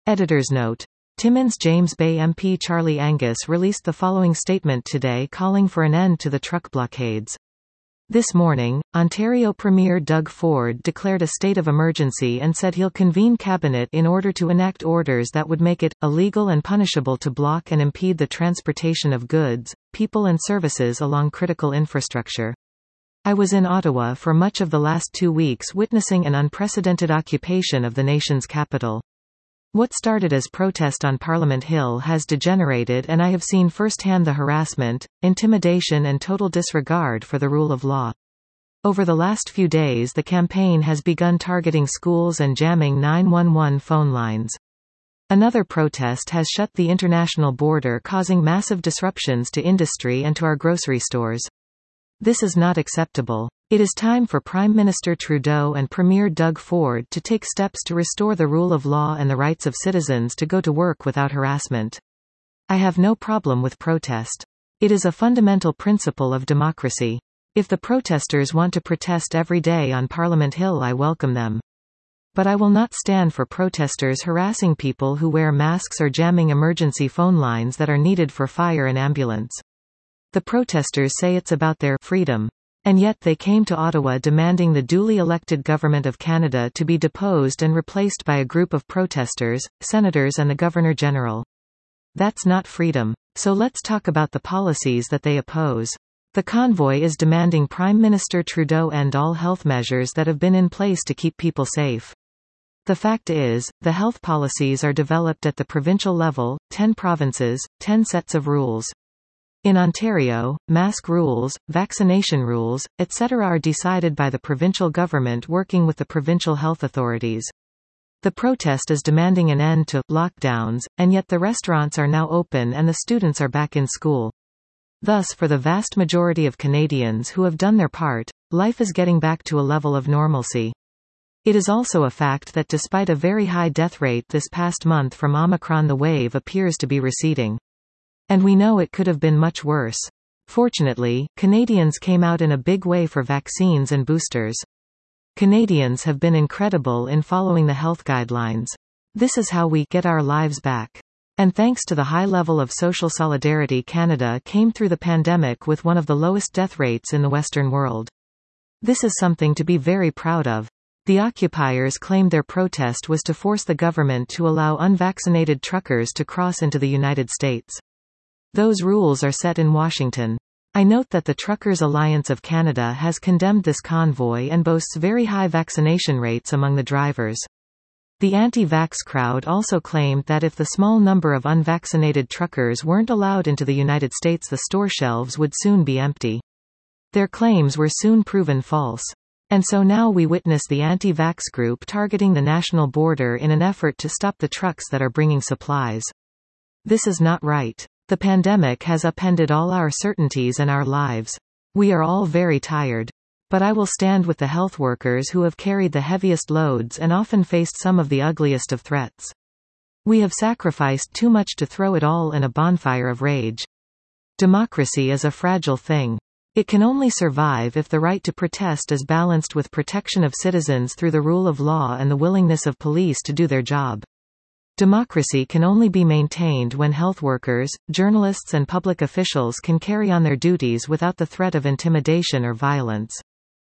Editor's note. Timmins James Bay MP Charlie Angus released the following statement today calling for an end to the truck blockades. This morning, Ontario Premier Doug Ford declared a state of emergency and said he'll convene cabinet in order to enact orders that would make it illegal and punishable to block and impede the transportation of goods, people and services along critical infrastructure. I was in Ottawa for much of the last 2 weeks witnessing an unprecedented occupation of the nation's capital. What started as protest on Parliament Hill has degenerated, and I have seen firsthand the harassment, intimidation and total disregard for the rule of law. Over the last few days the campaign has begun targeting schools and jamming 911 phone lines. Another protest has shut the international border, causing massive disruptions to industry and to our grocery stores. This is not acceptable. It is time for Prime Minister Trudeau and Premier Doug Ford to take steps to restore the rule of law and the rights of citizens to go to work without harassment. I have no problem with protest. It is a fundamental principle of democracy. If the protesters want to protest every day on Parliament Hill, I welcome them. But I will not stand for protesters harassing people who wear masks or jamming emergency phone lines that are needed for fire and ambulance. The protesters say it's about their freedom. And yet they came to Ottawa demanding the duly elected Government of Canada to be deposed and replaced by a group of protesters, senators and the Governor-General. That's not freedom. So let's talk about the policies that they oppose. The convoy is demanding Prime Minister Trudeau end all health measures that have been in place to keep people safe. The fact is, the health policies are developed at the provincial level, 10 provinces, 10 sets of rules. In Ontario, mask rules, vaccination rules, etc. are decided by the provincial government working with the provincial health authorities. The protest is demanding an end to lockdowns, and yet the restaurants are now open and the students are back in school. Thus, for the vast majority of Canadians who have done their part, life is getting back to a level of normalcy. It is also a fact that despite a very high death rate this past month from Omicron, the wave appears to be receding. And we know it could have been much worse. Fortunately, Canadians came out in a big way for vaccines and boosters. Canadians have been incredible in following the health guidelines. This is how we get our lives back. And thanks to the high level of social solidarity, Canada came through the pandemic with one of the lowest death rates in the Western world. This is something to be very proud of. The occupiers claimed their protest was to force the government to allow unvaccinated truckers to cross into the United States. Those rules are set in Washington. I note that the Truckers Alliance of Canada has condemned this convoy and boasts very high vaccination rates among the drivers. The anti-vax crowd also claimed that if the small number of unvaccinated truckers weren't allowed into the United States, the store shelves would soon be empty. Their claims were soon proven false. And so now we witness the anti-vax group targeting the national border in an effort to stop the trucks that are bringing supplies. This is not right. The pandemic has upended all our certainties and our lives. We are all very tired. But I will stand with the health workers who have carried the heaviest loads and often faced some of the ugliest of threats. We have sacrificed too much to throw it all in a bonfire of rage. Democracy is a fragile thing. It can only survive if the right to protest is balanced with protection of citizens through the rule of law and the willingness of police to do their job. Democracy can only be maintained when health workers, journalists and public officials can carry on their duties without the threat of intimidation or violence.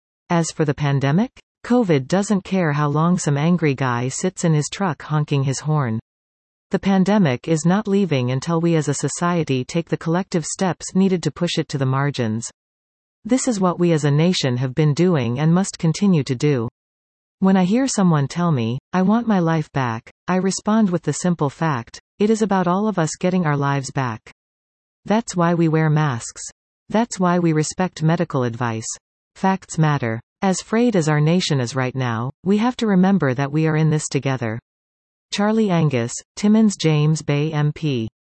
As for the pandemic, COVID doesn't care how long some angry guy sits in his truck honking his horn. The pandemic is not leaving until we as a society take the collective steps needed to push it to the margins. This is what we as a nation have been doing and must continue to do. When I hear someone tell me, I want my life back, I respond with the simple fact, it is about all of us getting our lives back. That's why we wear masks. That's why we respect medical advice. Facts matter. As frayed as our nation is right now, we have to remember that we are in this together. Charlie Angus, Timmins James Bay MP.